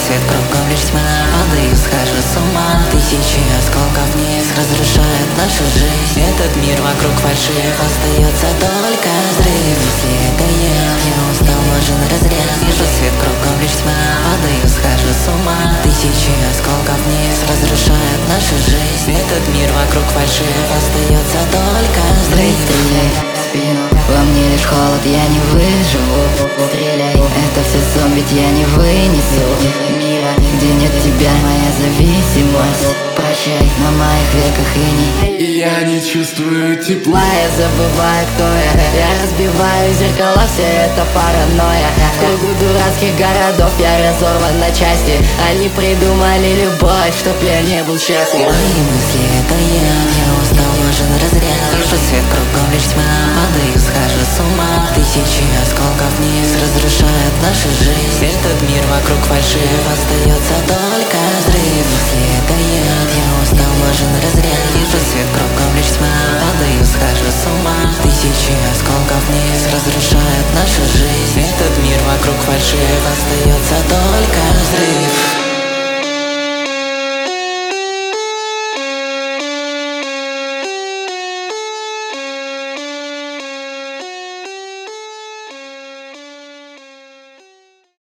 свет, кругом лишь тьма. Падаю, схожу с ума. Тысячи осколков вниз разрушают нашу жизнь. Этот мир вокруг фальшив, остается только взрыв. Если это я устал, нужен разряд. Вижу свет, кругом лишь тьма. Падаю, схожу с ума. Тысячи осколков вниз разрушают нашу жизнь. Этот мир вокруг фальшив, остается только взрыв. Стреляй в спину, во мне лишь холод, я не выживу. Стреляй, это все сон, ведь я не вынесу мира, где нет тебя, моя зависимость. Прощай, на моих веках иней. Я не чувствую тепла. Я забываю, кто я разбиваю зеркала, все это паранойя. В кругу дурацких городов я разорван на части. Они придумали любовь, чтоб я не был счастлив. Мои мысли это я устал, нужен разряд. Вижу свет, кругом лишь тьма. Падаю, схожу с ума. Тысячи осколков вниз разрушают нашу жизнь. Этот мир вокруг фальшив, остается только взрыв. Если это я устал, нужен разряд. Вижу свет, кругом лишь тьма. Падаю, схожу с ума. Тысячи осколков вниз разрушают нашу жизнь. Этот мир вокруг фальшив, остается только взрыв.